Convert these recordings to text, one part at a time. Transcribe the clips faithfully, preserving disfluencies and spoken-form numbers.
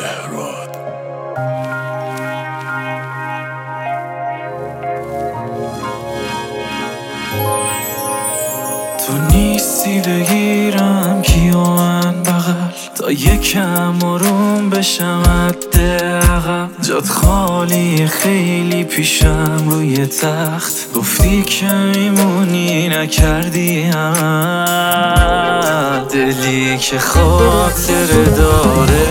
مهراد. تو نیستی بگیرم کیو من بغل تا یکم آروم بشم حداقل. جات خالی خیلی پیشم روی تخت، گفتی که میمونی نکردی عمل. دلی که خاطر داره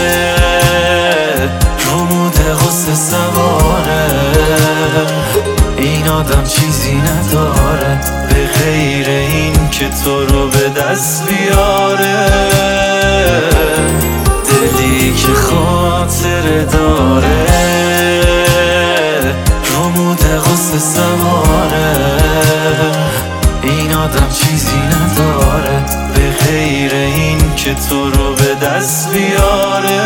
رمود غصه سواره، این آدم چیزی نداره به غیر این که تو رو به دست بیاره. دلی که خاطر داره رمود غصه سواره، این آدم چیزی نداره به غیر این که تو رو به دست بیاره.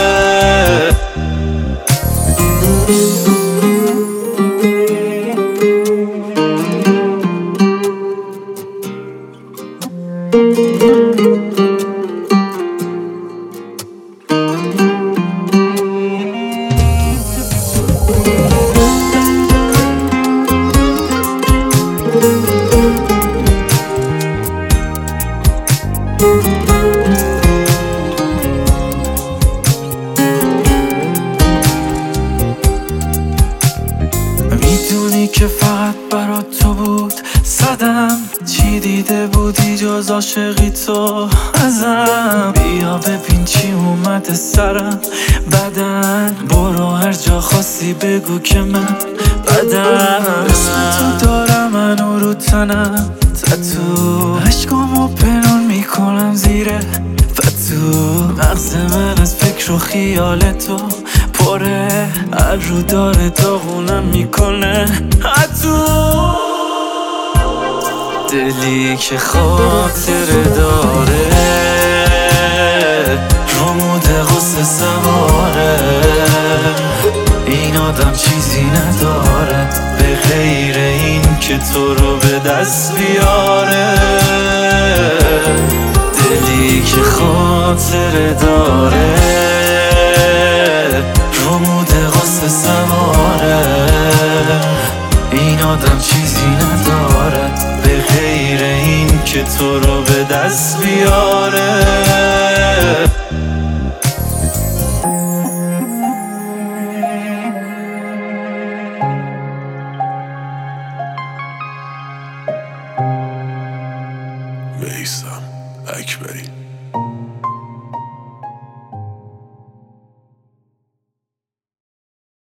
میدونی که فقط برات تو بود صدم، چی دیده بودی جز عاشقی تو ازم. بیا ببین چی اومده سرم بدن، برو هر جا خواستی بگو که من بدم. اسم تو دارم منو رو تنم تتو، عشقامو پنهان میکنم زیره فتو. مغز من از فکر و خیال تو پره، هر رو داره داغونم میکنه حتو. دلی که خاطر داره رمود غصه سواره، این آدم چیزی نداره به غیر این که تو رو به دست بیاره. دلی که خاطر داره رمود غصه سواره، این آدم چیزی نداره به غیر این که تو رو به دست بیاره. میثم اکبری.